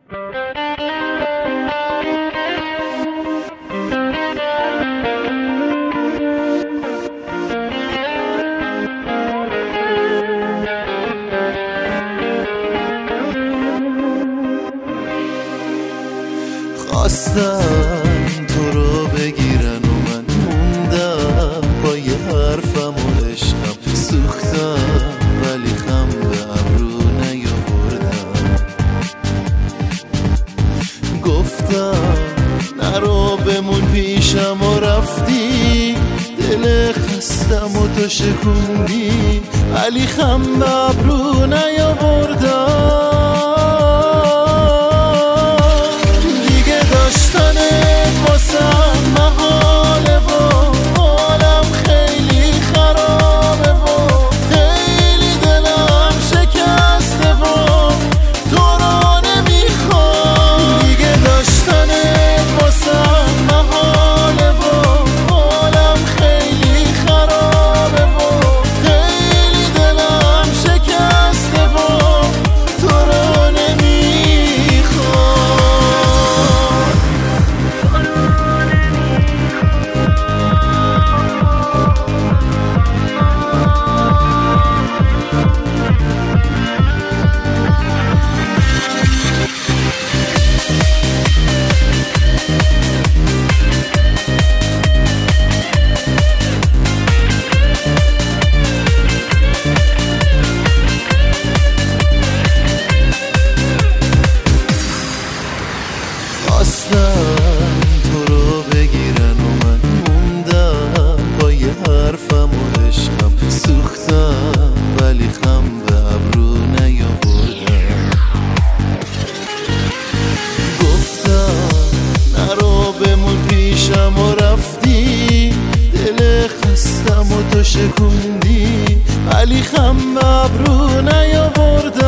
خواستن تو رو بگیرن و من موندم با یه حرفم و عشقم سوختم ولی خم به ابرو نیاوردم. گفتم نرو بمون پیشم و رفتی، دل خستم و تو شکوندی ولی خم به ابرو نیاوردم. خواستن تو رو بگیرن و من موندم با یه حرفم و عشقم سوختم ولی خم به ابرو نیاوردم. گفتم نرو بمون پیشم و رفتی، دل خستم و تو شکوندی ولی خم به ابرو نیاوردم.